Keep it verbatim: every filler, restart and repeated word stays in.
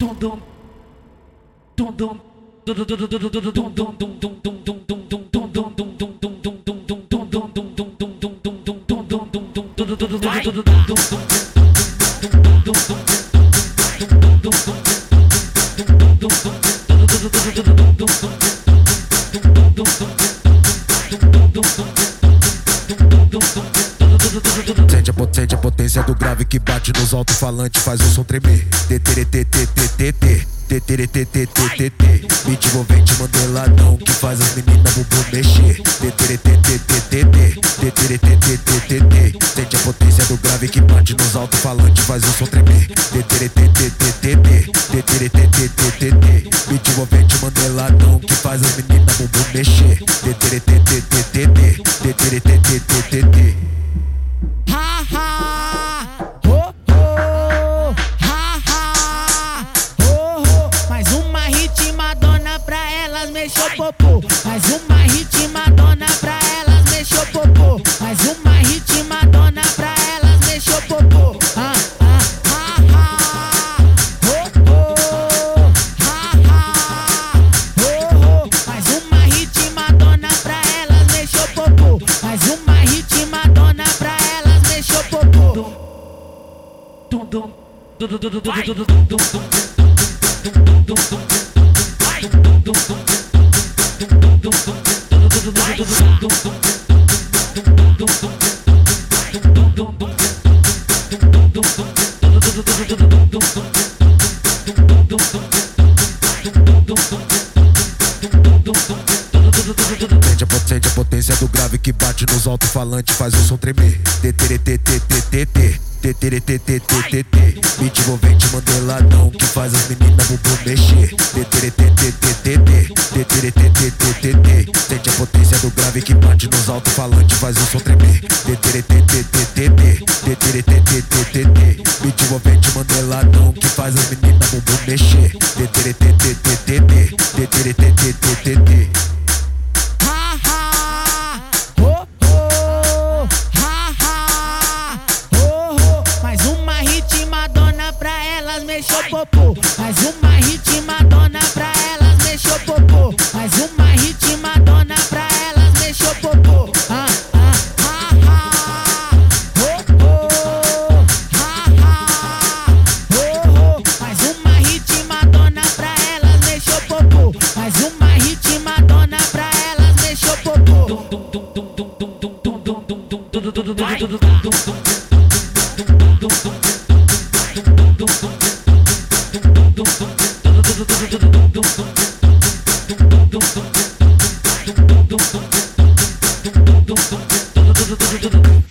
Sente a, sente a potência do grave que bate nos alto-falantes, faz o som tremer. T-T-T-T-T-T-T T-T-T-T-T-T Beat envolvente mandeladão que faz as meninas bumbum mexer. T-T-T-T-T-T T-T-T-T-T Sente a potência do grave que bate nos alto-falantes, faz o som tremer. T-T-T-T-T-T T-T-T-T-T Beat envolvente mandeladão que faz as meninas bumbum mexer. T-T-T-T-T-T T-T-T-T-T Ha ha, oh oh, ha ha, oh oh. Mais uma ritmadona pra elas mexer o popô. Mais uma ritmadona pra elas mexer o popô. Mais uma ritmadona pra elas mexer o popô. Ah ah, ha ha, oh oh, ha ha, oh oh. Mais uma ritmadona pra elas mexer o popô. Mais uma ritmadona pra elas mexer o popô. Sente a, sente a potência do grave que bate nos alto-falantes, faz o som tremer. T-T-T-T-T-T T-T-T-T-T Beat envolvente mandeladão que faz as meninas bumbum mexer. T-T-T-T-T-T T-T-T-T-T Sente a potência do grave que bate nos alto-falantes, faz o som tremer. T-T-T-T-T-T T-T-T-T-T Beat envolvente mandeladão que faz as meninas bumbum mexer. T-T-T-T-T T-T-T-T-T Ha ha, oh oh, ha ha, oh oh. Mais uma ritmadona pra elas mexer o popô. Mais uma ritmadona pra elas mexer o popô. Mais uma ritmadona pra elas mexer o popô. Ah ah, ha ha, oh oh, ha ha, oh oh. Mais uma ritmadona pra elas mexer o popô. Mais uma ritmadona pra elas mexer o popô. Vai.